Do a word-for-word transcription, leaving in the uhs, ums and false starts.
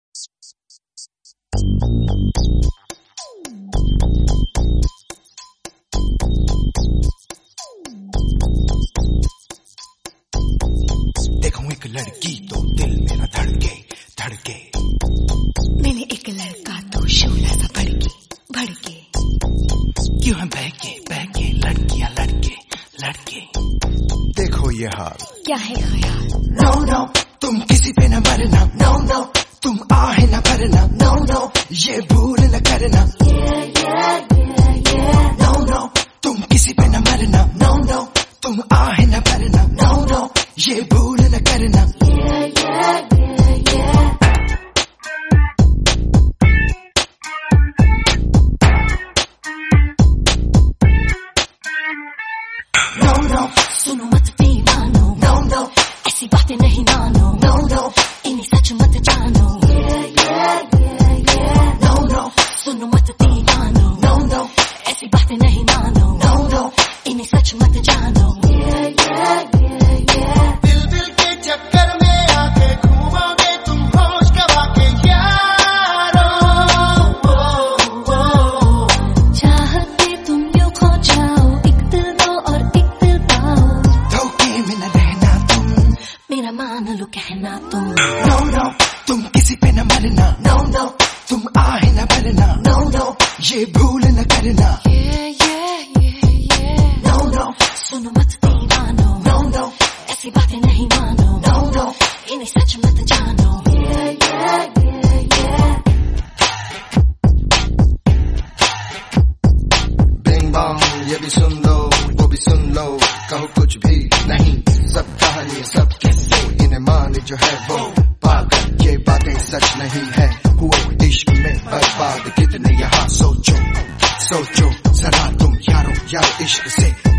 देखूं एक लड़की तो दिल मेरा धड़के धड़के, मैंने एक लड़का तो शोला सा भड़के भड़के, क्यों हम बहके बहके लड़कियां लड़के लड़के। देखो ये हाल क्या है ख्याल? नो नो तुम किसी पे न मरना, नो नो तुम आहे न भरना, नो नो ये भूल न करना, नो नो तुम किसी पे न मरना, नो नो तुम आहे न भरना, नो नो ये भूल न करना। नो नो सुनो मत दीवानो, नो नो ऐसी बातें नहीं मानो, नो नो इन्हें सच मत जानो, नो नो सुनो मत दीवानो, नो नो ऐसी बातें नहीं मानो, नो नो इन्हें सच मत जानो। दिल दिल के चक्कर में आके घूमोगे तुम होश गवा के यारो, चाहते तुम यूं खो जाओ, एक दिल दो और एक दिल पाओ, धोखे में न रहना तुम, मेरा मान लो कहना तुम, नो नो तुम किसी पे न मरना, नो नो तुम आहे न भरना, नो नो ये भूल न करना, नो नो सुनो मत दीवानो, नो नो ऐसी बातें नहीं मानो, नो नो इन्हें सच मत जानो। बिंग बॉन्ग ये भी सुन लो वो भी सुन लो, कहो कुछ भी नहीं सब कहानी सब किस्से, इन्हें मान जो है वो पागल, ये बातें सच नहीं है, हुए इश्क में बर्बाद कितने यहाँ, सोचो सोचो जरा तुम यारो यारो इश्क से